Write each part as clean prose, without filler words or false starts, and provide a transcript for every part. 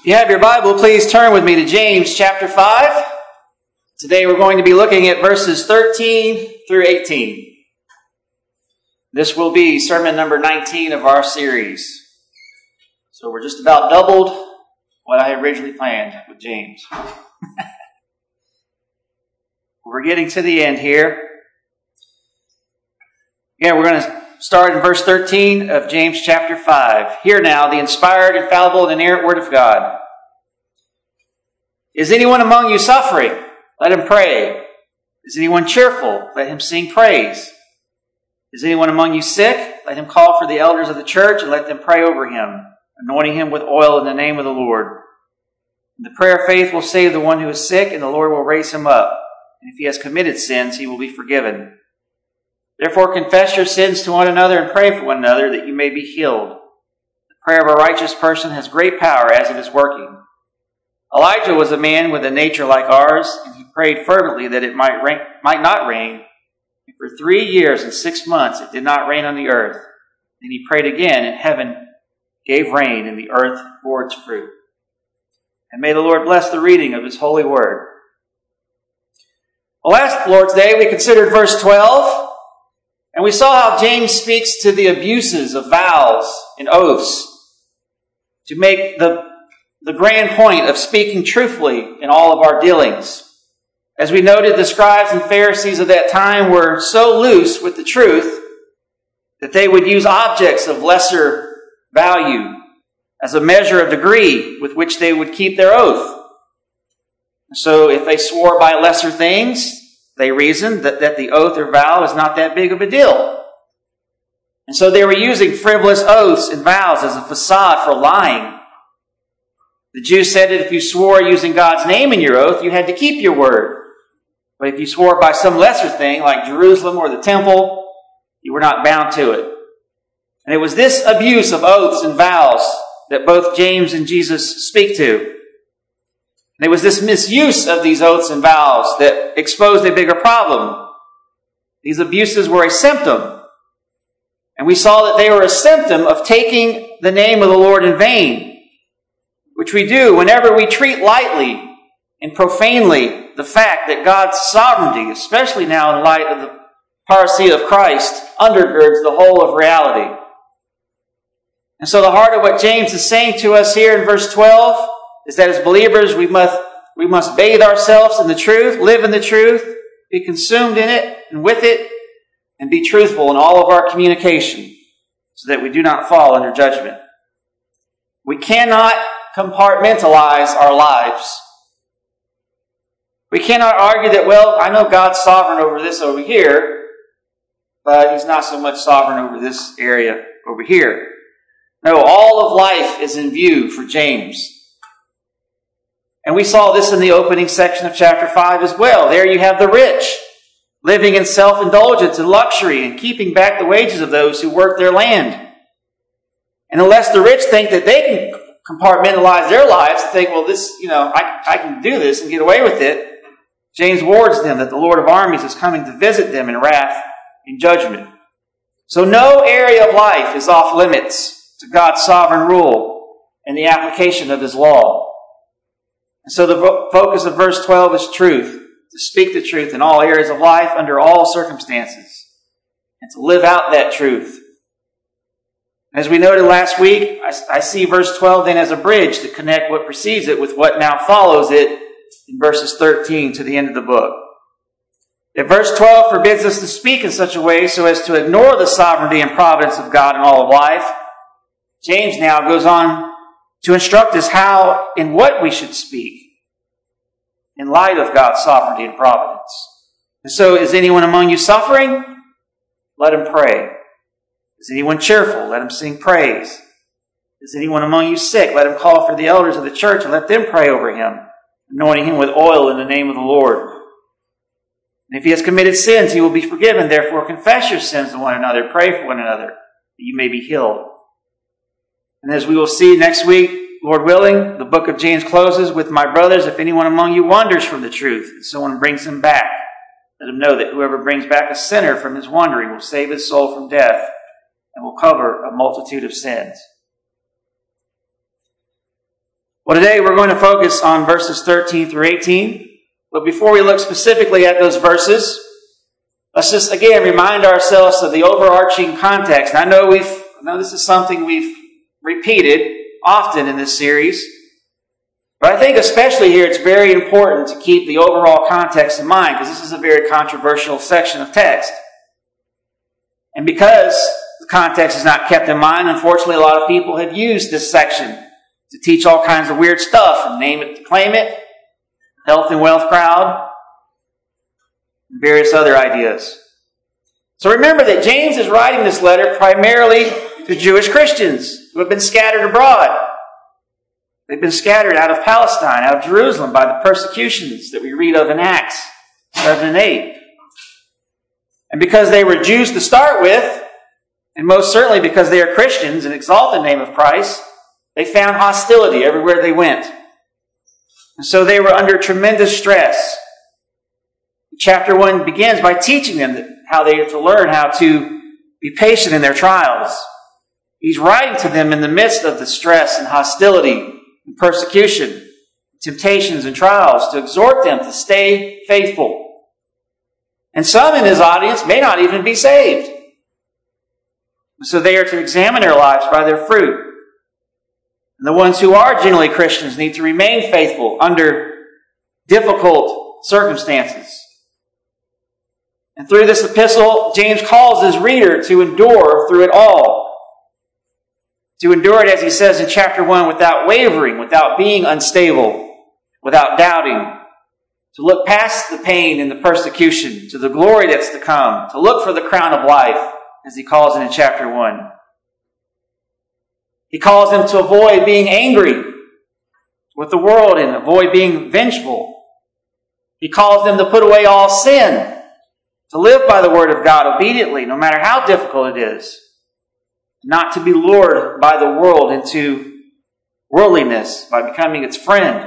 If you have your Bible, please turn with me to James chapter 5. Today we're going to be looking at verses 13 through 18. This will be sermon number 19 of our series. So we're just about doubled what I had originally planned with James. We're getting to the end here. Again, we're going to start in verse 13 of James chapter 5. Hear now the inspired, infallible, and inerrant word of God. Is anyone among you suffering? Let him pray. Is anyone cheerful? Let him sing praise. Is anyone among you sick? Let him call for the elders of the church and let them pray over him, anointing him with oil in the name of the Lord. And the prayer of faith will save the one who is sick, and the Lord will raise him up. And if he has committed sins, he will be forgiven. Therefore confess your sins to one another and pray for one another that you may be healed. The prayer of a righteous person has great power as it is working. Elijah was a man with a nature like ours, and he prayed fervently that it might not rain. And for 3 years and 6 months it did not rain on the earth. Then he prayed again, and heaven gave rain, and the earth bore its fruit. And may the Lord bless the reading of his holy word. Well, last Lord's Day we considered verse 12, and we saw how James speaks to the abuses of vows and oaths to make the grand point of speaking truthfully in all of our dealings. As we noted, the scribes and Pharisees of that time were so loose with the truth that they would use objects of lesser value as a measure of degree with which they would keep their oath. So if they swore by lesser things, they reasoned that the oath or vow is not that big of a deal. And so they were using frivolous oaths and vows as a facade for lying. The Jews said that if you swore using God's name in your oath, you had to keep your word. But if you swore by some lesser thing, like Jerusalem or the temple, you were not bound to it. And it was this abuse of oaths and vows that both James and Jesus speak to. And it was this misuse of these oaths and vows that exposed a bigger problem. These abuses were a symptom. And we saw that they were a symptom of taking the name of the Lord in vain, which we do whenever we treat lightly and profanely the fact that God's sovereignty, especially now in light of the parousia of Christ, undergirds the whole of reality. And so the heart of what James is saying to us here in verse 12 is that as believers we must bathe ourselves in the truth, live in the truth, be consumed in it and with it, and be truthful in all of our communication so that we do not fall under judgment. We cannot compartmentalize our lives. We cannot argue that, well, I know God's sovereign over this over here, but he's not so much sovereign over this area over here. No, all of life is in view for James. And we saw this in the opening section of chapter 5 as well. There you have the rich living in self-indulgence and luxury and keeping back the wages of those who work their land. And unless the rich think that they can compartmentalize their lives and think, well, this, I can do this and get away with it, James warns them that the Lord of armies is coming to visit them in wrath and judgment. So no area of life is off limits to God's sovereign rule and the application of his law. And so the focus of verse 12 is truth, to speak the truth in all areas of life under all circumstances, and to live out that truth. As we noted last week, I see verse 12 then as a bridge to connect what precedes it with what now follows it in verses 13 to the end of the book. If verse 12 forbids us to speak in such a way so as to ignore the sovereignty and providence of God in all of life, James now goes on to instruct us how and what we should speak in light of God's sovereignty and providence. And so, is anyone among you suffering? Let him pray. Is anyone cheerful? Let him sing praise. Is anyone among you sick? Let him call for the elders of the church and let them pray over him, anointing him with oil in the name of the Lord. And if he has committed sins, he will be forgiven. Therefore, confess your sins to one another. Pray for one another, that you may be healed. And as we will see next week, Lord willing, the book of James closes with, my brothers, if anyone among you wanders from the truth, and someone brings him back, let him know that whoever brings back a sinner from his wandering will save his soul from death and will cover a multitude of sins. Well, today we're going to focus on verses 13 through 18. But before we look specifically at those verses, let's just again remind ourselves of the overarching context. And I know this is something we've repeated often in this series, but I think especially here it's very important to keep the overall context in mind, because this is a very controversial section of text. And because the context is not kept in mind, unfortunately a lot of people have used this section to teach all kinds of weird stuff, and name it to claim it, health and wealth crowd, and various other ideas. So remember that James is writing this letter primarily to Jewish Christians who have been scattered abroad. They've been scattered out of Palestine, out of Jerusalem, by the persecutions that we read of in Acts 7 and 8. And because they were Jews to start with, and most certainly because they are Christians and exalt the name of Christ, they found hostility everywhere they went. And so they were under tremendous stress. Chapter 1 begins by teaching them how they are to learn how to be patient in their trials. He's writing to them in the midst of the stress and hostility and persecution, temptations and trials, to exhort them to stay faithful. And some in his audience may not even be saved. So they are to examine their lives by their fruit. And the ones who are genuinely Christians need to remain faithful under difficult circumstances. And through this epistle, James calls his reader to endure through it all. To endure it, as he says in chapter 1, without wavering, without being unstable, without doubting. To look past the pain and the persecution to the glory that's to come. To look for the crown of life, as he calls it in chapter 1. He calls them to avoid being angry with the world and avoid being vengeful. He calls them to put away all sin, to live by the word of God obediently, no matter how difficult it is. Not to be lured by the world into worldliness by becoming its friend.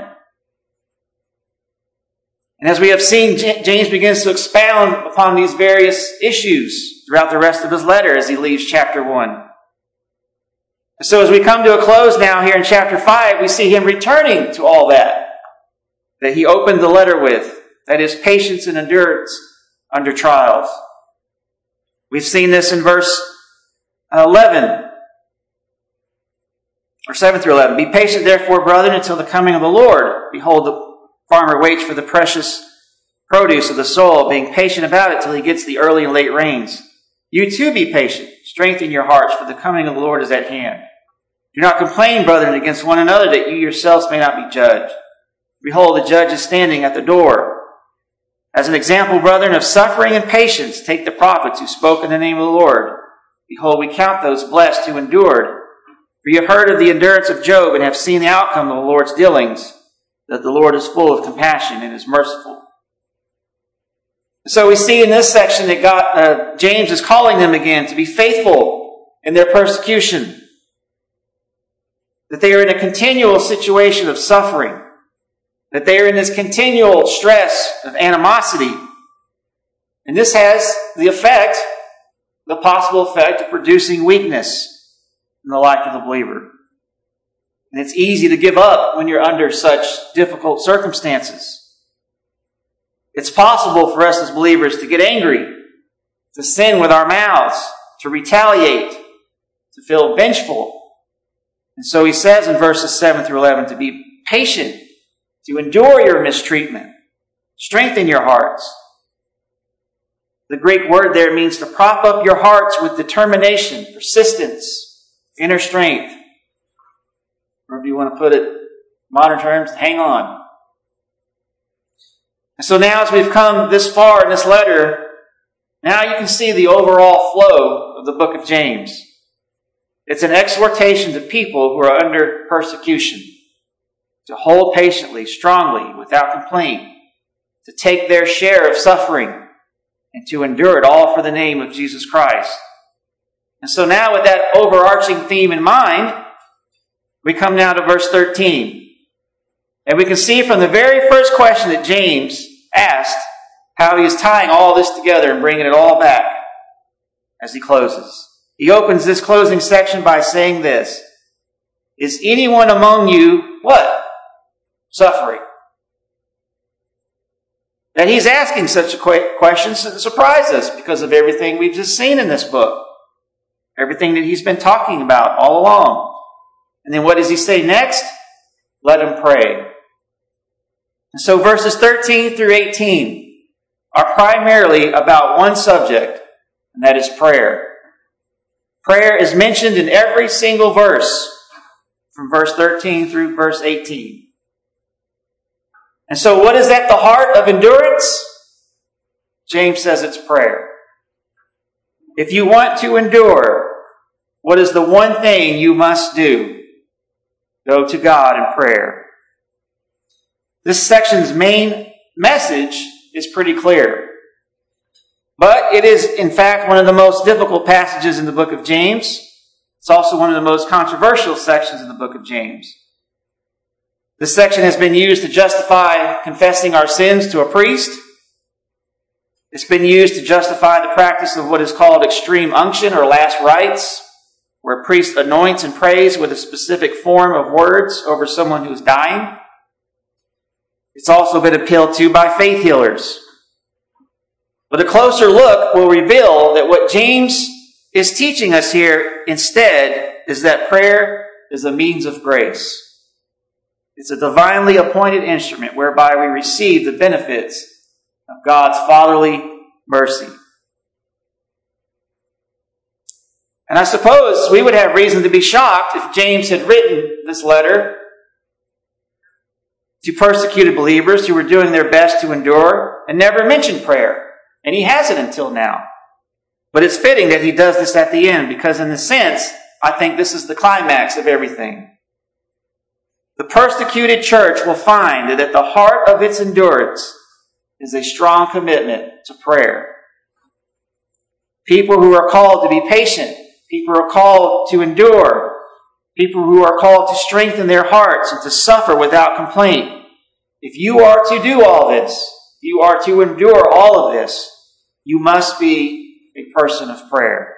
And as we have seen, James begins to expound upon these various issues throughout the rest of his letter as he leaves chapter 1. So as we come to a close now here in chapter 5, we see him returning to all that he opened the letter with. That is patience and endurance under trials. We've seen this in verse 11, or 7 through 11. Be patient therefore, brethren, until the coming of the Lord. Behold, the farmer waits for the precious produce of the soil, being patient about it till he gets the early and late rains. You too be patient. Strengthen your hearts, for the coming of the Lord is at hand. Do not complain, brethren, against one another, that you yourselves may not be judged. Behold, the judge is standing at the door. As an example, brethren, of suffering and patience, take the prophets who spoke in the name of the Lord. Behold, we count those blessed who endured. For you have heard of the endurance of Job, and have seen the outcome of the Lord's dealings, that the Lord is full of compassion and is merciful. So we see in this section that James is calling them again to be faithful in their persecution. That they are in a continual situation of suffering. That they are in this continual stress of animosity. And this has the possible effect of producing weakness in the life of the believer. And it's easy to give up when you're under such difficult circumstances. It's possible for us as believers to get angry, to sin with our mouths, to retaliate, to feel vengeful. And so he says in verses 7 through 11 to be patient, to endure your mistreatment, strengthen your hearts. The Greek word there means to prop up your hearts with determination, persistence, inner strength. Or if you want to put it in modern terms, hang on. And so now as we've come this far in this letter, now you can see the overall flow of the book of James. It's an exhortation to people who are under persecution to hold patiently, strongly, without complaint, to take their share of suffering, and to endure it all for the name of Jesus Christ. And so now with that overarching theme in mind, we come now to verse 13. And we can see from the very first question that James asked how he is tying all this together and bringing it all back as he closes. He opens this closing section by saying this: Is anyone among you, what? suffering. That he's asking such questions to surprise us because of everything we've just seen in this book. Everything that he's been talking about all along. And then what does he say next? Let him pray. And so verses 13 through 18 are primarily about one subject, and that is prayer. Prayer is mentioned in every single verse from verse 13 through verse 18. And so what is at the heart of endurance? James says it's prayer. If you want to endure, what is the one thing you must do? Go to God in prayer. This section's main message is pretty clear. But it is, in fact, one of the most difficult passages in the book of James. It's also one of the most controversial sections in the book of James. This section has been used to justify confessing our sins to a priest. It's been used to justify the practice of what is called extreme unction or last rites, where a priest anoints and prays with a specific form of words over someone who is dying. It's also been appealed to by faith healers. But a closer look will reveal that what James is teaching us here instead is that prayer is a means of grace. It's a divinely appointed instrument whereby we receive the benefits of God's fatherly mercy. And I suppose we would have reason to be shocked if James had written this letter to persecuted believers who were doing their best to endure and never mentioned prayer. And he hasn't until now. But it's fitting that he does this at the end because in a sense, I think this is the climax of everything. The persecuted church will find that at the heart of its endurance is a strong commitment to prayer. People who are called to be patient, people who are called to endure, people who are called to strengthen their hearts and to suffer without complaint. If you are to do all this, if you are to endure all of this, you must be a person of prayer.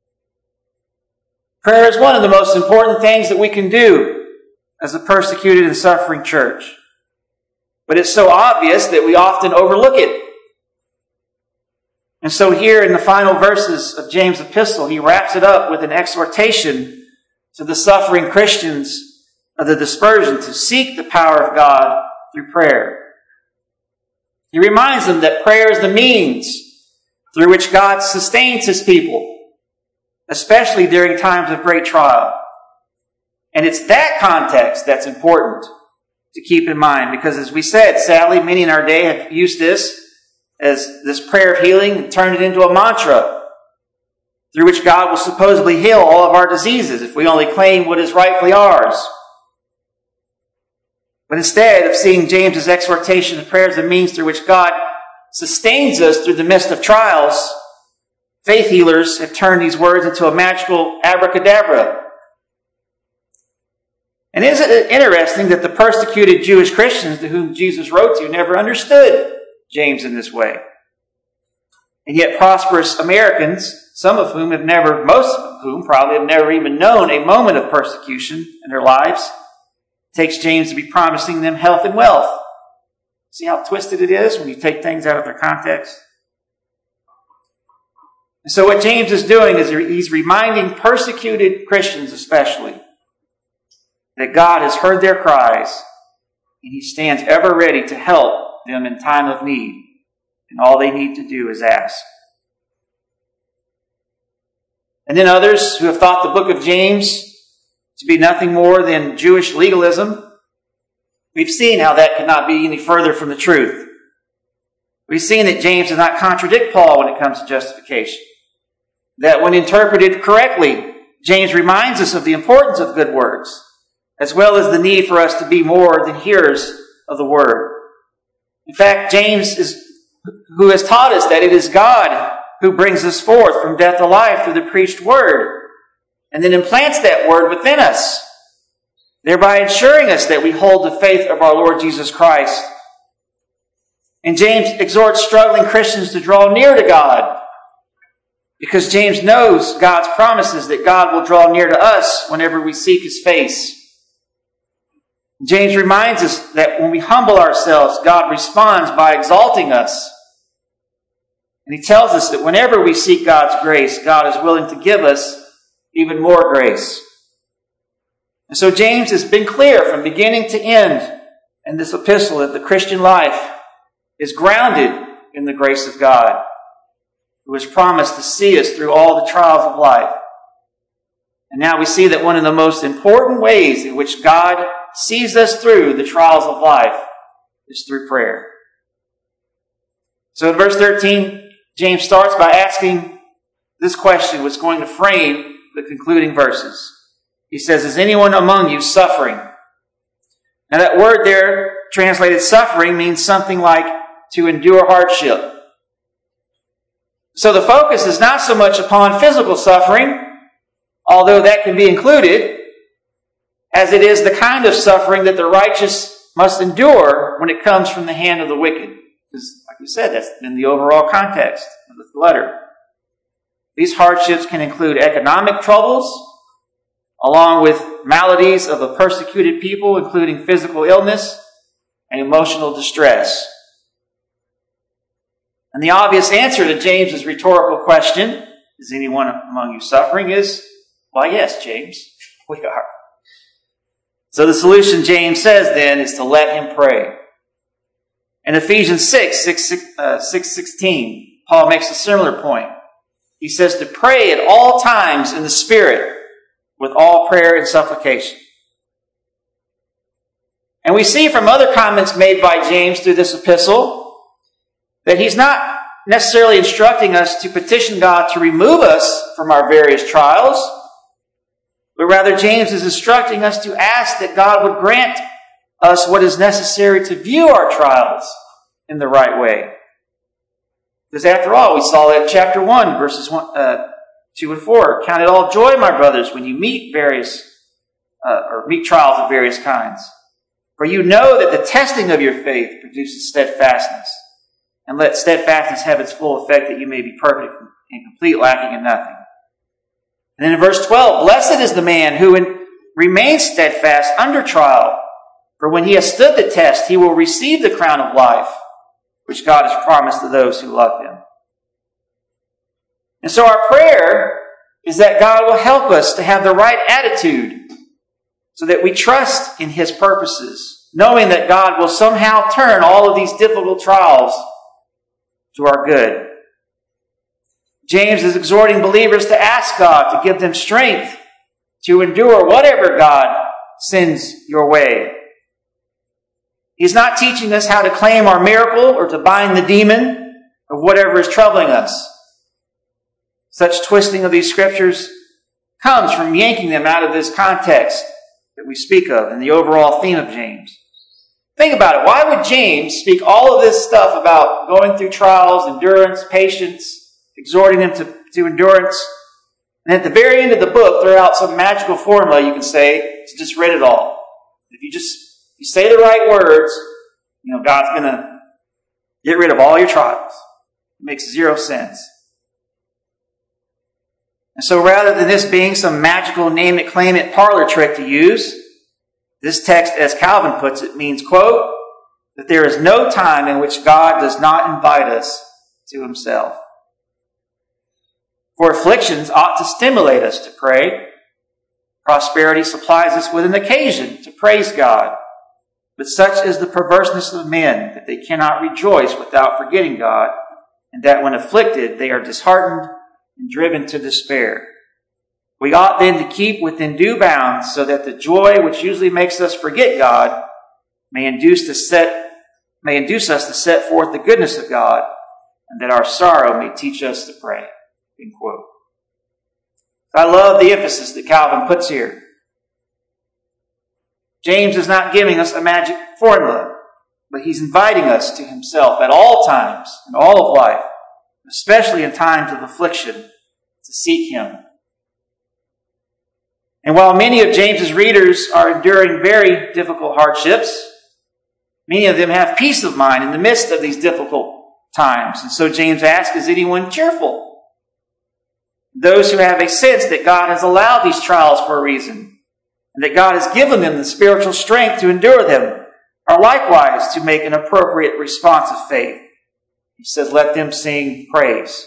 Prayer is one of the most important things that we can do as a persecuted and suffering church. But it's so obvious that we often overlook it. And so here in the final verses of James' epistle, he wraps it up with an exhortation to the suffering Christians of the dispersion to seek the power of God through prayer. He reminds them that prayer is the means through which God sustains his people, especially during times of great trial. And it's that context that's important to keep in mind because as we said, sadly, many in our day have used this as this prayer of healing and turned it into a mantra through which God will supposedly heal all of our diseases if we only claim what is rightfully ours. But instead of seeing James's exhortation of prayer as a means through which God sustains us through the midst of trials, faith healers have turned these words into a magical abracadabra. And isn't it interesting that the persecuted Jewish Christians to whom Jesus wrote to never understood James in this way? And yet prosperous Americans, most of whom probably have never even known a moment of persecution in their lives, takes James to be promising them health and wealth. See how twisted it is when you take things out of their context? And so what James is doing is he's reminding persecuted Christians especially that God has heard their cries and he stands ever ready to help them in time of need. And all they need to do is ask. And then others who have thought the book of James to be nothing more than Jewish legalism, we've seen how that could not be any further from the truth. We've seen that James does not contradict Paul when it comes to justification. That when interpreted correctly, James reminds us of the importance of good works, as well as the need for us to be more than hearers of the word. In fact, James who has taught us that it is God who brings us forth from death to life through the preached word, and then implants that word within us, thereby ensuring us that we hold the faith of our Lord Jesus Christ. And James exhorts struggling Christians to draw near to God, because James knows God's promises that God will draw near to us whenever we seek his face. James reminds us that when we humble ourselves, God responds by exalting us. And he tells us that whenever we seek God's grace, God is willing to give us even more grace. And so James has been clear from beginning to end in this epistle that the Christian life is grounded in the grace of God, who has promised to see us through all the trials of life. And now we see that one of the most important ways in which God sees us through the trials of life is through prayer. So in verse 13, James starts by asking this question, which is going to frame the concluding verses. He says, is anyone among you suffering? Now that word there, translated suffering, means something like to endure hardship. So the focus is not so much upon physical suffering, although that can be included, as it is the kind of suffering that the righteous must endure when it comes from the hand of the wicked. Because, like you said, that's in the overall context of the letter. These hardships can include economic troubles, along with maladies of a persecuted people, including physical illness and emotional distress. And the obvious answer to James's rhetorical question, is anyone among you suffering, is, why, yes, James, we are. So the solution, James says then, is to let him pray. In Ephesians 6:16, Paul makes a similar point. He says to pray at all times in the Spirit, with all prayer and supplication. And we see from other comments made by James through this epistle that he's not necessarily instructing us to petition God to remove us from our various trials, but rather James is instructing us to ask that God would grant us what is necessary to view our trials in the right way. Because after all, we saw that in chapter 1, verses 2 and 4. Count it all joy, my brothers, when you meet meet trials of various kinds. For you know that the testing of your faith produces steadfastness. And let steadfastness have its full effect, that you may be perfect and complete, lacking in nothing. And then in verse 12, blessed is the man who remains steadfast under trial. For when he has stood the test, he will receive the crown of life, which God has promised to those who love him. And so our prayer is that God will help us to have the right attitude so that we trust in his purposes, knowing that God will somehow turn all of these difficult trials to our good. James is exhorting believers to ask God to give them strength to endure whatever God sends your way. He's not teaching us how to claim our miracle or to bind the demon of whatever is troubling us. Such twisting of these scriptures comes from yanking them out of this context that we speak of in the overall theme of James. Think about it. Why would James speak all of this stuff about going through trials, endurance, patience, exhorting them to endurance, and at the very end of the book throw out some magical formula you can say to just rid it all? If you say the right words, God's going to get rid of all your trials. It makes zero sense. And so rather than this being some magical name-it-claim-it parlor trick to use, this text, as Calvin puts it, means, quote, that there is no time in which God does not invite us to himself. For afflictions ought to stimulate us to pray. Prosperity supplies us with an occasion to praise God. But such is the perverseness of men that they cannot rejoice without forgetting God, and that when afflicted they are disheartened and driven to despair. We ought then to keep within due bounds, so that the joy which usually makes us forget God may induce us to set forth the goodness of God, and that our sorrow may teach us to pray. End quote. I love the emphasis that Calvin puts here. James is not giving us a magic formula, but he's inviting us to himself at all times in all of life, especially in times of affliction, to seek him. And while many of James's readers are enduring very difficult hardships, many of them have peace of mind in the midst of these difficult times. And so James asks, is anyone cheerful? Those who have a sense that God has allowed these trials for a reason, and that God has given them the spiritual strength to endure them, are likewise to make an appropriate response of faith. He says, let them sing praise.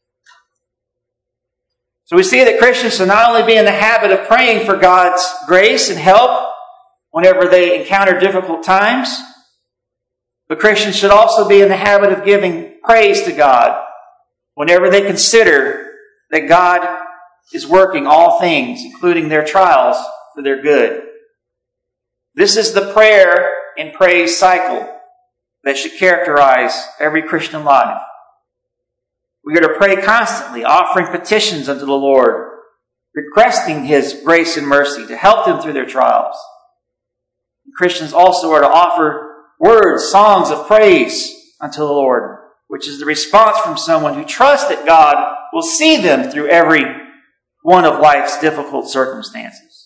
So we see that Christians should not only be in the habit of praying for God's grace and help whenever they encounter difficult times, but Christians should also be in the habit of giving praise to God whenever they consider that God is working all things, including their trials, for their good. This is the prayer and praise cycle that should characterize every Christian life. We are to pray constantly, offering petitions unto the Lord, requesting His grace and mercy to help them through their trials. And Christians also are to offer words, songs of praise unto the Lord, which is the response from someone who trusts that God will see them through every one of life's difficult circumstances.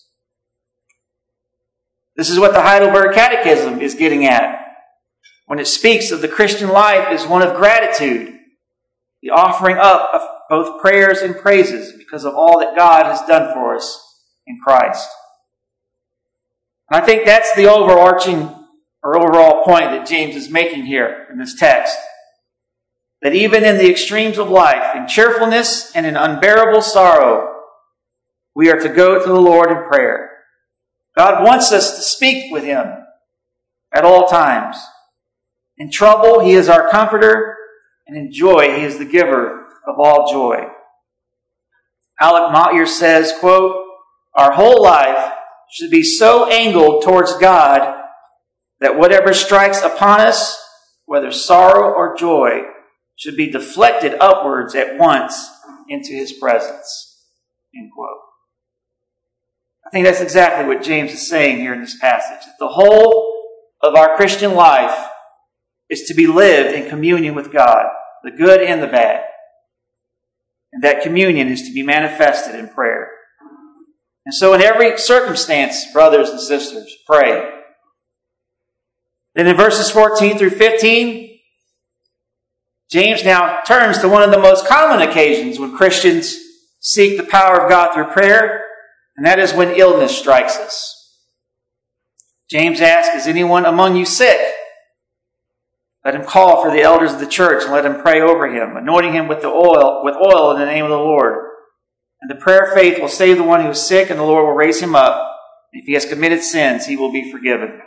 This is what the Heidelberg Catechism is getting at when it speaks of the Christian life as one of gratitude, the offering up of both prayers and praises because of all that God has done for us in Christ. And I think that's the overarching or overall point that James is making here in this text. That even in the extremes of life, in cheerfulness and in unbearable sorrow, we are to go to the Lord in prayer. God wants us to speak with Him at all times. In trouble, He is our comforter, and in joy, He is the giver of all joy. Alec Motyer says, quote, our whole life should be so angled towards God that whatever strikes upon us, whether sorrow or joy, should be deflected upwards at once into His presence. End quote. I think that's exactly what James is saying here in this passage. That the whole of our Christian life is to be lived in communion with God, the good and the bad. And that communion is to be manifested in prayer. And so in every circumstance, brothers and sisters, pray. Then in verses 14 through 15, James now turns to one of the most common occasions when Christians seek the power of God through prayer, and that is when illness strikes us. James asks, is anyone among you sick? Let him call for the elders of the church and let him pray over him, anointing him with oil in the name of the Lord. And the prayer of faith will save the one who is sick, and the Lord will raise him up. If he has committed sins, he will be forgiven.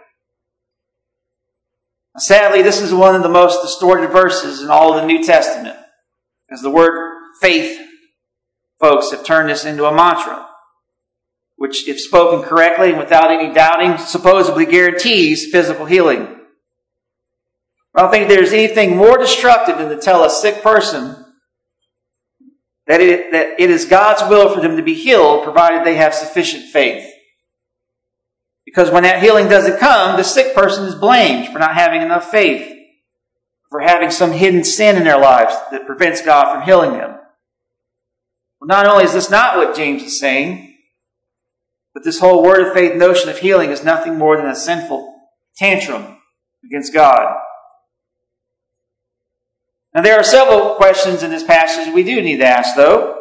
Sadly, this is one of the most distorted verses in all of the New Testament, as the word faith folks have turned this into a mantra, which, if spoken correctly and without any doubting, supposedly guarantees physical healing. I don't think there's anything more destructive than to tell a sick person that it is God's will for them to be healed, provided they have sufficient faith. Because when that healing doesn't come, the sick person is blamed for not having enough faith, for having some hidden sin in their lives that prevents God from healing them. Well, not only is this not what James is saying, but this whole word of faith notion of healing is nothing more than a sinful tantrum against God. Now, there are several questions in this passage we do need to ask, though.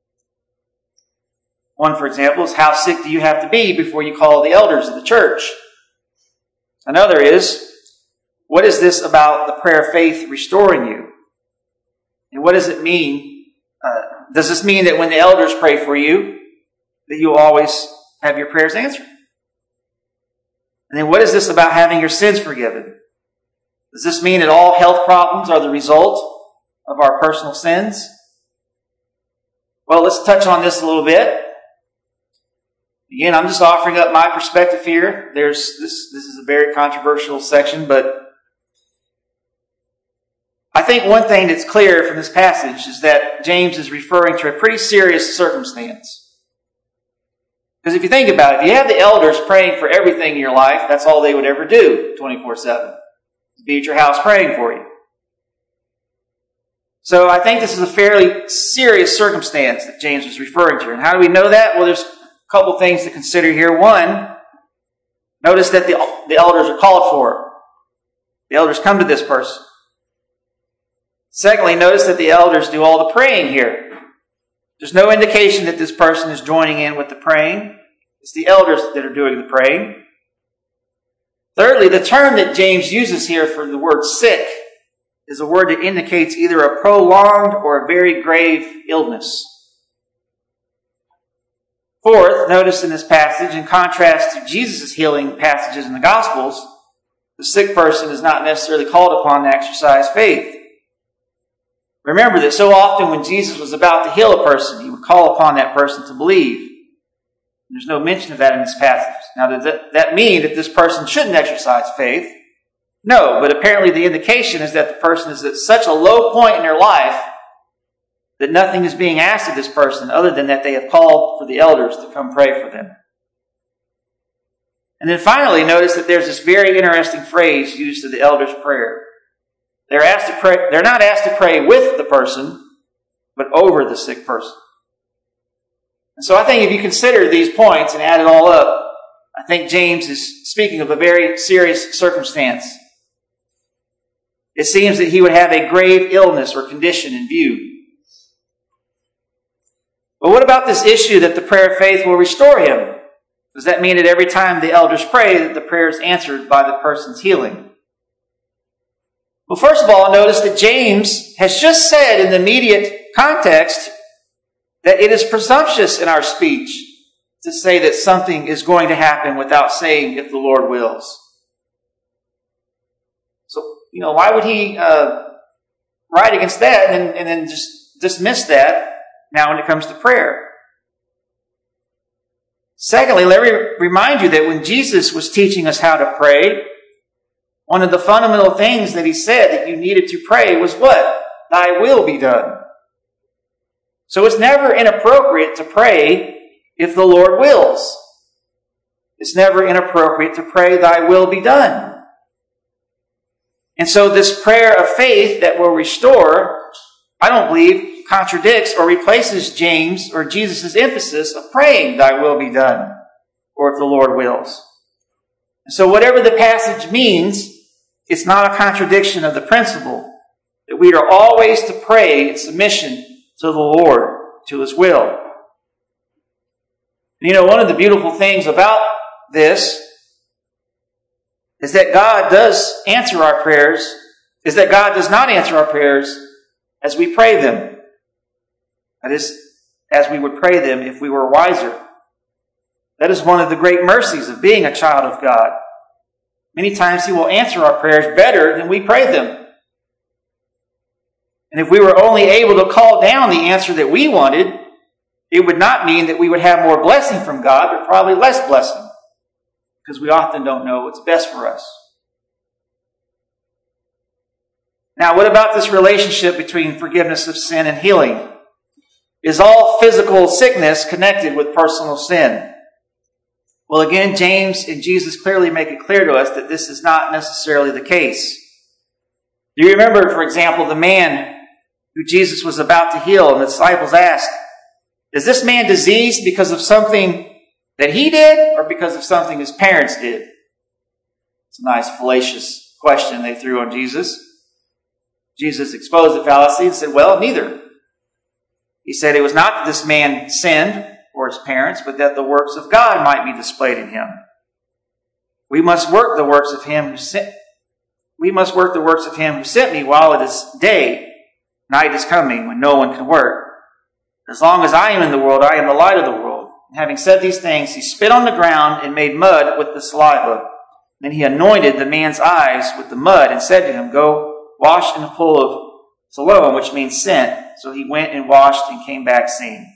One, for example, is how sick do you have to be before you call the elders of the church? Another is, what is this about the prayer of faith restoring you? And what does it mean? Does this mean that when the elders pray for you, that you will always have your prayers answered? And then what is this about having your sins forgiven? Does this mean that all health problems are the result of our personal sins? Well, let's touch on this a little bit. Again, I'm just offering up my perspective here. This is a very controversial section, but I think one thing that's clear from this passage is that James is referring to a pretty serious circumstance. Because if you think about it, if you have the elders praying for everything in your life, that's all they would ever do 24/7. Be at your house praying for you. So I think this is a fairly serious circumstance that James was referring to. And how do we know that? Well, there's a couple things to consider here. One, notice that the elders are called for. The elders come to this person. Secondly, notice that the elders do all the praying here. There's no indication that this person is joining in with the praying. It's the elders that are doing the praying. Thirdly, the term that James uses here for the word sick is a word that indicates either a prolonged or a very grave illness. Fourth, notice in this passage, in contrast to Jesus' healing passages in the Gospels, the sick person is not necessarily called upon to exercise faith. Remember that so often when Jesus was about to heal a person, he would call upon that person to believe. There's no mention of that in this passage. Now, does that mean that this person shouldn't exercise faith? No, but apparently the indication is that the person is at such a low point in their life that nothing is being asked of this person other than that they have called for the elders to come pray for them. And then finally, notice that there's this very interesting phrase used to the elders' prayer. They're not asked to pray with the person, but over the sick person. And so I think if you consider these points and add it all up, I think James is speaking of a very serious circumstance. It seems that he would have a grave illness or condition in view. But what about this issue that the prayer of faith will restore him? Does that mean that every time the elders pray that the prayer is answered by the person's healing? Well, first of all, notice that James has just said in the immediate context that it is presumptuous in our speech to say that something is going to happen without saying if the Lord wills. So, why would he write against that and then just dismiss that now when it comes to prayer? Secondly, let me remind you that when Jesus was teaching us how to pray, one of the fundamental things that he said that you needed to pray was what? Thy will be done. So it's never inappropriate to pray if the Lord wills. It's never inappropriate to pray, thy will be done. And so this prayer of faith that will restore, I don't believe, contradicts or replaces James or Jesus' emphasis of praying, thy will be done, or if the Lord wills. And so whatever the passage means, it's not a contradiction of the principle that we are always to pray in submission to the Lord, to His will. One of the beautiful things about this is that God does answer our prayers, is that God does not answer our prayers as we pray them. That is, as we would pray them if we were wiser. That is one of the great mercies of being a child of God. Many times He will answer our prayers better than we pray them. And if we were only able to call down the answer that we wanted, it would not mean that we would have more blessing from God, but probably less blessing. Because we often don't know what's best for us. Now, what about this relationship between forgiveness of sin and healing? Is all physical sickness connected with personal sin? Well, again, James and Jesus clearly make it clear to us that this is not necessarily the case. Do you remember, for example, the man who Jesus was about to heal, and the disciples asked, is this man diseased because of something that he did or because of something his parents did? It's a nice fallacious question they threw on Jesus. Jesus exposed the fallacy and said, well, neither. He said it was not that this man sinned or his parents, but that the works of God might be displayed in him. We must work the works of him who sent me while it is day. Night is coming when no one can work. As long as I am in the world, I am the light of the world. And having said these things, he spit on the ground and made mud with the saliva. Then he anointed the man's eyes with the mud and said to him, go wash in the pool of Siloam, which means sent. So he went and washed and came back seeing.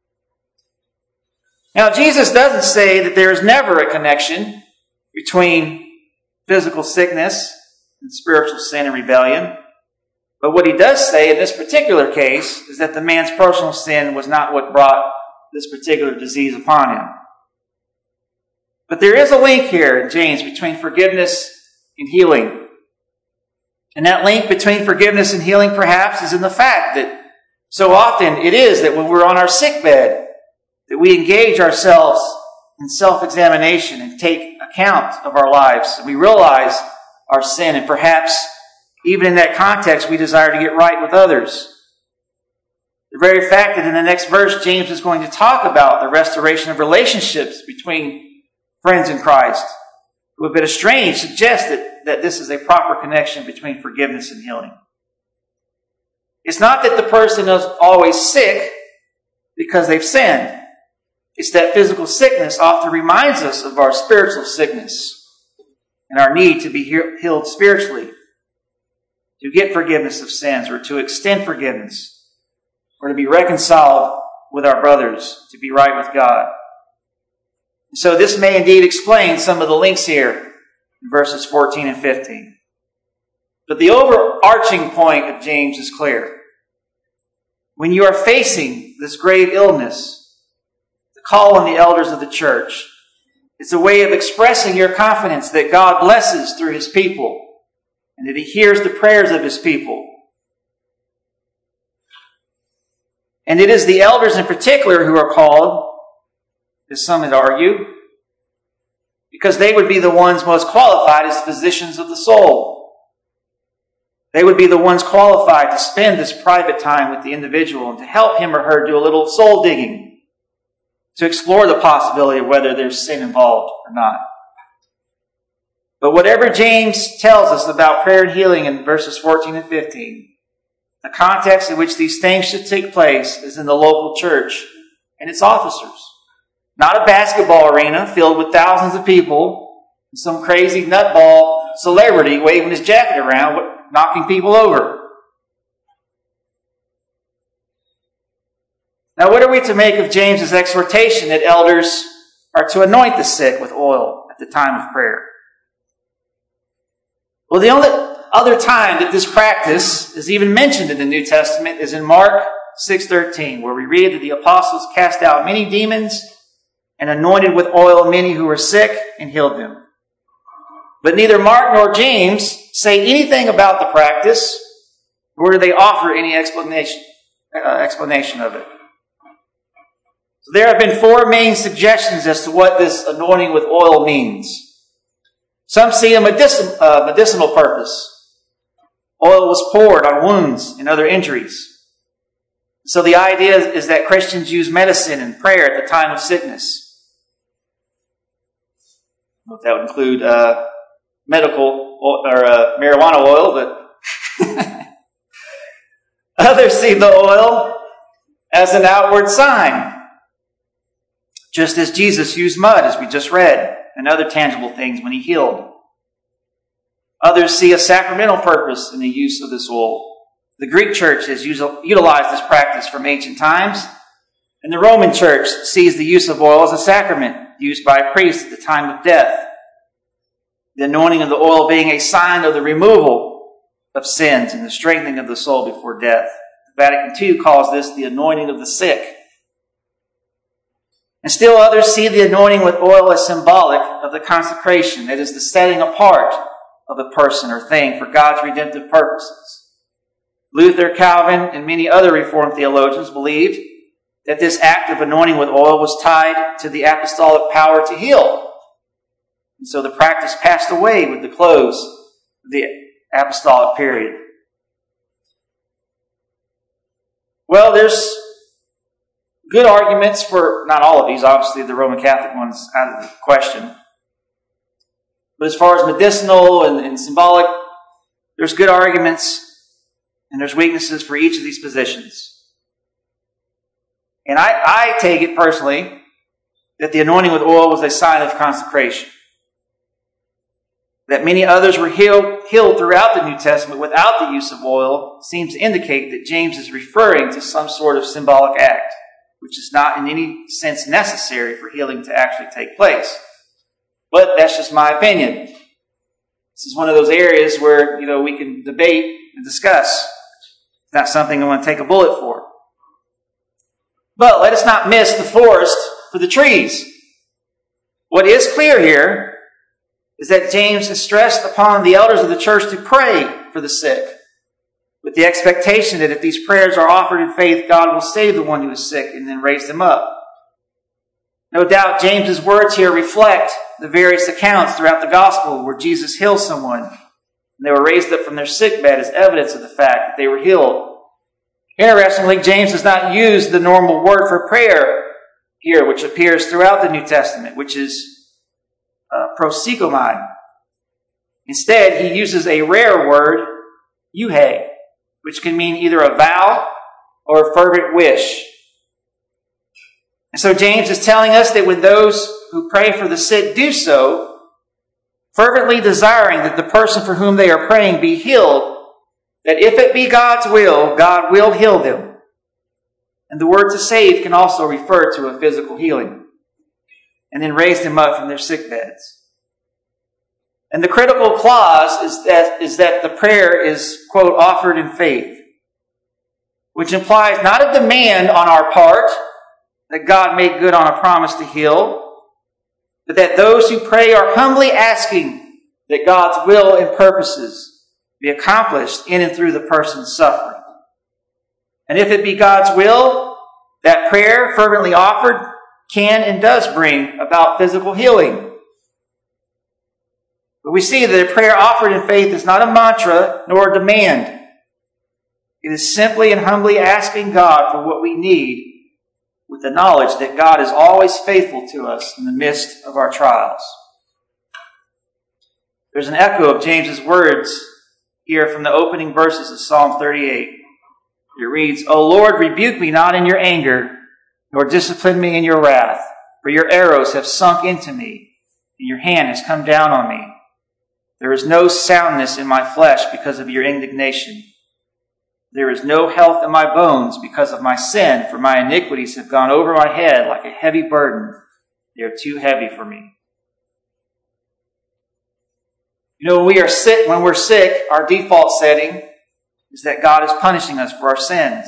Now, Jesus doesn't say that there is never a connection between physical sickness and spiritual sin and rebellion. But what he does say in this particular case is that the man's personal sin was not what brought this particular disease upon him. But there is a link here, James, between forgiveness and healing. And that link between forgiveness and healing perhaps is in the fact that so often it is that when we're on our sick bed, that we engage ourselves in self-examination and take account of our lives. And we realize our sin, and perhaps even in that context we desire to get right with others. The very fact that in the next verse, James is going to talk about the restoration of relationships between friends in Christ who have been estranged suggests that this is a proper connection between forgiveness and healing. It's not that the person is always sick because they've sinned. It's that physical sickness often reminds us of our spiritual sickness and our need to be healed spiritually, to get forgiveness of sins or to extend forgiveness, or to be reconciled with our brothers, to be right with God. So this may indeed explain some of the links here in verses 14 and 15. But the overarching point of James is clear. When you are facing this grave illness, the call on the elders of the church is a way of expressing your confidence that God blesses through His people and that He hears the prayers of His people. And it is the elders in particular who are called, as some would argue, because they would be the ones most qualified as physicians of the soul. They would be the ones qualified to spend this private time with the individual and to help him or her do a little soul digging, to explore the possibility of whether there's sin involved or not. But whatever James tells us about prayer and healing in verses 14 and 15, the context in which these things should take place is in the local church and its officers. Not a basketball arena filled with thousands of people and some crazy nutball celebrity waving his jacket around, knocking people over. Now, what are we to make of James's exhortation that elders are to anoint the sick with oil at the time of prayer? Well, the only other time that this practice is even mentioned in the New Testament is in Mark 6:13, where we read that the apostles cast out many demons and anointed with oil many who were sick and healed them. But neither Mark nor James say anything about the practice, nor do they offer any explanation of it. So there have been four main suggestions as to what this anointing with oil means. Some see a medicinal purpose. Oil was poured on wounds and other injuries. So the idea is that Christians use medicine and prayer at the time of sickness. I don't know if that would include medical or marijuana oil, but others see the oil as an outward sign, just as Jesus used mud, as we just read, and other tangible things when He healed. Others see a sacramental purpose in the use of this oil. The Greek church has utilized this practice from ancient times, and the Roman church sees the use of oil as a sacrament used by a priest at the time of death. The anointing of the oil being a sign of the removal of sins and the strengthening of the soul before death. Vatican II calls this the anointing of the sick. And still others see the anointing with oil as symbolic of the consecration, that is, the setting apart of a person or thing for God's redemptive purposes. Luther, Calvin, and many other Reformed theologians believed that this act of anointing with oil was tied to the apostolic power to heal. And so the practice passed away with the close of the apostolic period. Well, there's good arguments for, not all of these, obviously the Roman Catholic one's out of the question. But as far as medicinal and symbolic, there's good arguments and there's weaknesses for each of these positions. And I take it personally that the anointing with oil was a sign of consecration. That many others were healed throughout the New Testament without the use of oil seems to indicate that James is referring to some sort of symbolic act, which is not in any sense necessary for healing to actually take place. But that's just my opinion. This is one of those areas where, we can debate and discuss. It's not something I want to take a bullet for. But let us not miss the forest for the trees. What is clear here is that James has stressed upon the elders of the church to pray for the sick, with the expectation that if these prayers are offered in faith, God will save the one who is sick and then raise them up. No doubt James's words here reflect the various accounts throughout the gospel where Jesus heals someone and they were raised up from their sick bed as evidence of the fact that they were healed. Interestingly, James does not use the normal word for prayer here, which appears throughout the New Testament, which is prosigomai. Instead, he uses a rare word, euhe, which can mean either a vow or a fervent wish. And so James is telling us that when those who pray for the sick do so, fervently desiring that the person for whom they are praying be healed, that if it be God's will, God will heal them. And the word to save can also refer to a physical healing, and then raise them up from their sick beds. And the critical clause is that the prayer is, quote, offered in faith, which implies not a demand on our part that God make good on a promise to heal, but that those who pray are humbly asking that God's will and purposes be accomplished in and through the person's suffering. And if it be God's will, that prayer fervently offered can and does bring about physical healing. But we see that a prayer offered in faith is not a mantra nor a demand. It is simply and humbly asking God for what we need, with the knowledge that God is always faithful to us in the midst of our trials. There's an echo of James's words here from the opening verses of Psalm 38. It reads, O Lord, rebuke me not in your anger, nor discipline me in your wrath, for your arrows have sunk into me, and your hand has come down on me. There is no soundness in my flesh because of your indignation. There is no health in my bones because of my sin, for my iniquities have gone over my head like a heavy burden. They are too heavy for me. You know, when we're sick, our default setting is that God is punishing us for our sins.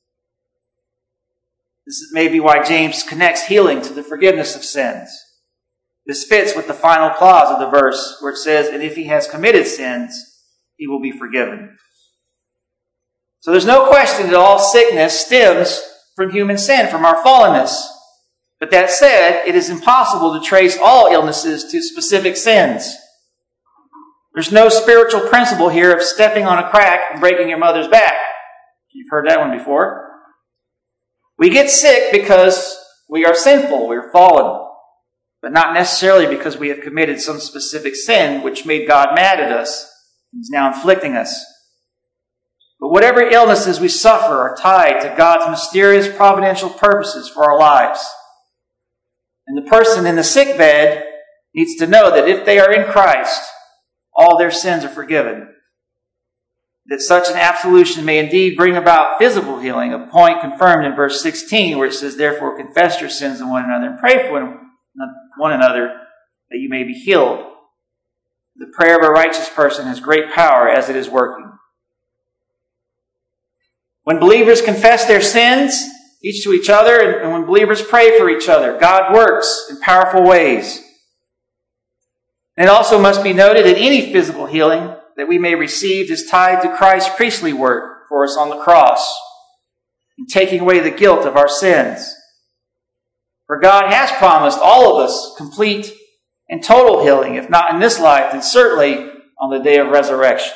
This is maybe why James connects healing to the forgiveness of sins. This fits with the final clause of the verse where it says, and if he has committed sins, he will be forgiven. So there's no question that all sickness stems from human sin, from our fallenness. But that said, it is impossible to trace all illnesses to specific sins. There's no spiritual principle here of stepping on a crack and breaking your mother's back. You've heard that one before. We get sick because we are sinful, we're fallen, but not necessarily because we have committed some specific sin which made God mad at us and is now inflicting us. But whatever illnesses we suffer are tied to God's mysterious providential purposes for our lives. And the person in the sick bed needs to know that if they are in Christ, all their sins are forgiven. That such an absolution may indeed bring about physical healing, a point confirmed in verse 16 where it says, therefore confess your sins to one another and pray for one another that you may be healed. The prayer of a righteous person has great power as it is working. When believers confess their sins, each to each other, and when believers pray for each other, God works in powerful ways. And it also must be noted that any physical healing that we may receive is tied to Christ's priestly work for us on the cross, in taking away the guilt of our sins. For God has promised all of us complete and total healing, if not in this life, then certainly on the day of resurrection.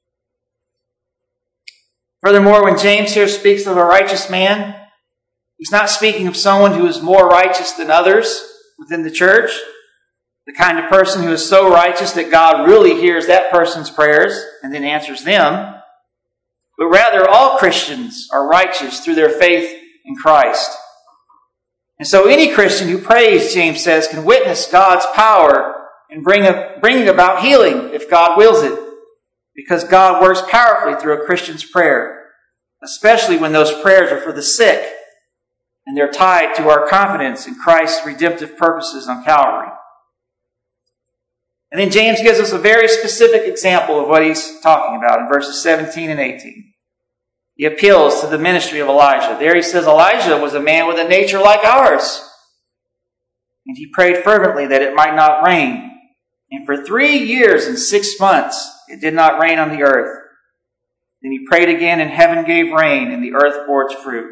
Furthermore, when James here speaks of a righteous man, he's not speaking of someone who is more righteous than others within the church, the kind of person who is so righteous that God really hears that person's prayers and then answers them, but rather all Christians are righteous through their faith in Christ. And so any Christian who prays, James says, can witness God's power in bringing about healing if God wills it, because God works powerfully through a Christian's prayer, especially when those prayers are for the sick and they're tied to our confidence in Christ's redemptive purposes on Calvary. And then James gives us a very specific example of what he's talking about in verses 17 and 18. He appeals to the ministry of Elijah. There he says Elijah was a man with a nature like ours, and he prayed fervently that it might not rain. And for 3 years and 6 months it did not rain on the earth. Then he prayed again, and heaven gave rain, and the earth bore its fruit.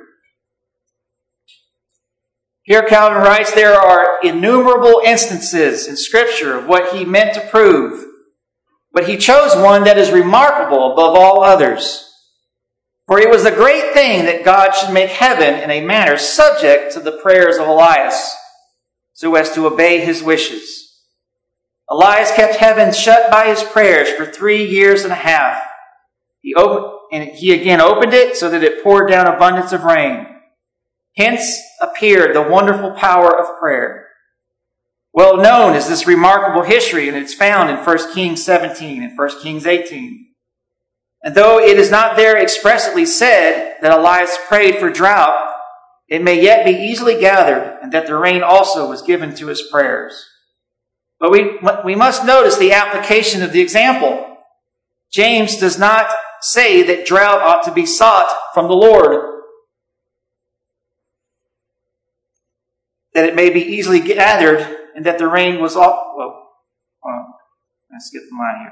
Here Calvin writes, there are innumerable instances in Scripture of what he meant to prove, but he chose one that is remarkable above all others. For it was a great thing that God should make heaven in a manner subject to the prayers of Elias, so as to obey his wishes. Elias kept heaven shut by his prayers for 3 years and a half. He again opened it so that it poured down abundance of rain. Hence appeared the wonderful power of prayer. Well known is this remarkable history, and it's found in 1 Kings 17 and 1 Kings 18. And though it is not there expressly said that Elias prayed for drought, it may yet be easily gathered, and that the rain also was given to his prayers. But we must notice the application of the example. James does not say that drought ought to be sought from the Lord, that it may be easily gathered, and that the rain was all... Well, hold on. Let's skip the line here.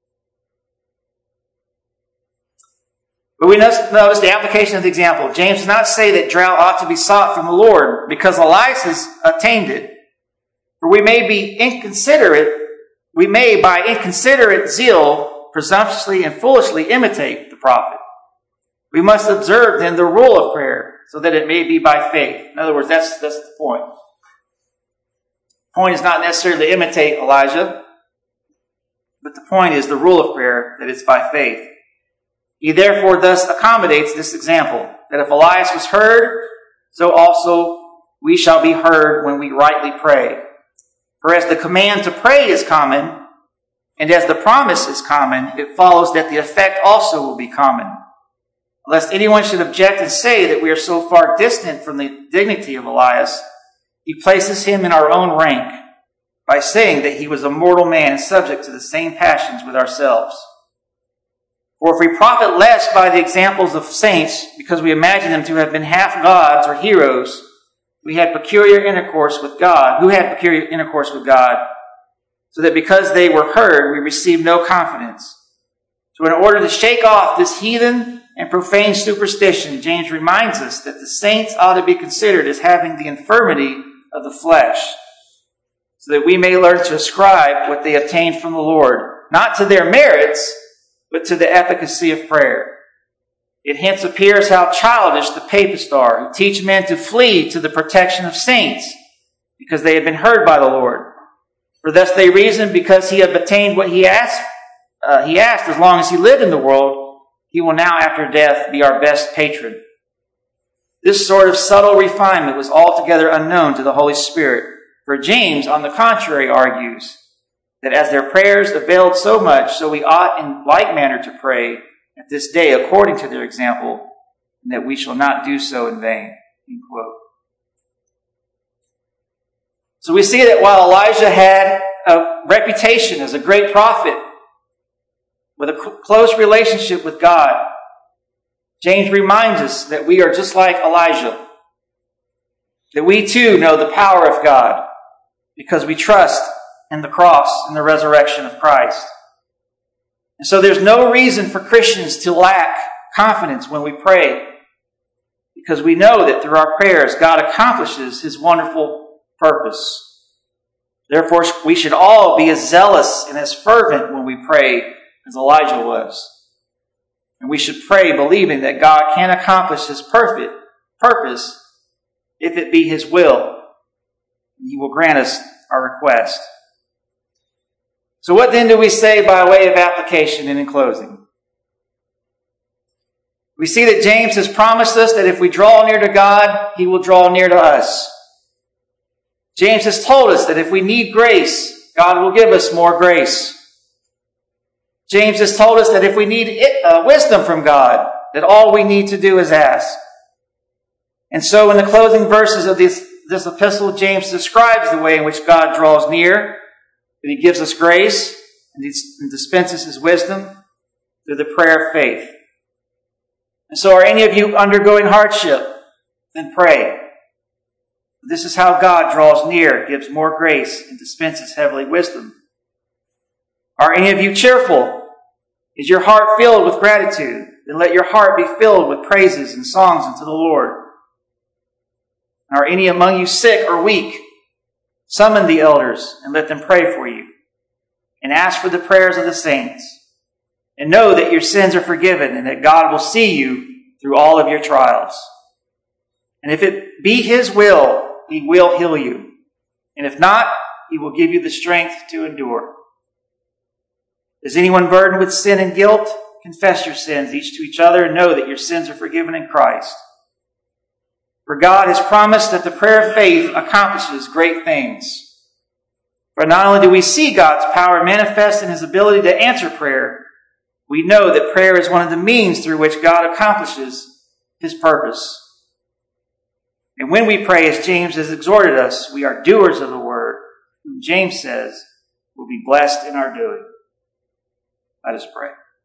But we must notice the application of the example. James does not say that drought ought to be sought from the Lord, because Elias has attained it. For we may, by inconsiderate zeal, presumptuously and foolishly imitate the prophet. We must observe then the rule of prayer, so that it may be by faith. In other words, that's the point. The point is not necessarily to imitate Elijah, but the point is the rule of prayer, that it's by faith. He therefore thus accommodates this example, that if Elias was heard, so also we shall be heard when we rightly pray. For as the command to pray is common, and as the promise is common, it follows that the effect also will be common. Lest anyone should object and say that we are so far distant from the dignity of Elias, he places him in our own rank by saying that he was a mortal man subject to the same passions with ourselves. For if we profit less by the examples of saints, because we imagine them to have been half gods or heroes, who had peculiar intercourse with God, so that because they were heard, we receive no confidence. So in order to shake off this heathen and profane superstition, James reminds us that the saints ought to be considered as having the infirmity of the flesh, so that we may learn to ascribe what they obtained from the Lord, not to their merits, but to the efficacy of prayer. It hence appears how childish the papists are, who teach men to flee to the protection of saints, because they have been heard by the Lord. For thus they reason, because he had obtained what he asked as long as he lived in the world, he will now after death be our best patron. This sort of subtle refinement was altogether unknown to the Holy Spirit. For James, on the contrary, argues that as their prayers availed so much, so we ought in like manner to pray at this day according to their example, and that we shall not do so in vain. End quote. So we see that while Elijah had a reputation as a great prophet with a close relationship with God, James reminds us that we are just like Elijah, that we too know the power of God because we trust in the cross and the resurrection of Christ. And so there's no reason for Christians to lack confidence when we pray, because we know that through our prayers, God accomplishes his wonderful purpose. Therefore, we should all be as zealous and as fervent when we pray as Elijah was. And we should pray believing that God can accomplish his perfect purpose if it be his will. And he will grant us our request. So what then do we say by way of application and in closing? We see that James has promised us that if we draw near to God, he will draw near to us. James has told us that if we need grace, God will give us more grace. James has told us that if we need wisdom from God, that all we need to do is ask. And so in the closing verses of this epistle, James describes the way in which God draws near, that he gives us grace and dispenses his wisdom through the prayer of faith. And so are any of you undergoing hardship? Then pray. This is how God draws near, gives more grace, and dispenses heavenly wisdom. Are any of you cheerful? Is your heart filled with gratitude? Then let your heart be filled with praises and songs unto the Lord. Are any among you sick or weak? Summon the elders and let them pray for you, and ask for the prayers of the saints. And know that your sins are forgiven, and that God will see you through all of your trials. And if it be His will, He will heal you. And if not, He will give you the strength to endure. Is anyone burdened with sin and guilt? Confess your sins each to each other and know that your sins are forgiven in Christ. For God has promised that the prayer of faith accomplishes great things. For not only do we see God's power manifest in His ability to answer prayer, we know that prayer is one of the means through which God accomplishes His purpose. And when we pray, as James has exhorted us, we are doers of the word, whom James says will be blessed in our doing. Let us pray.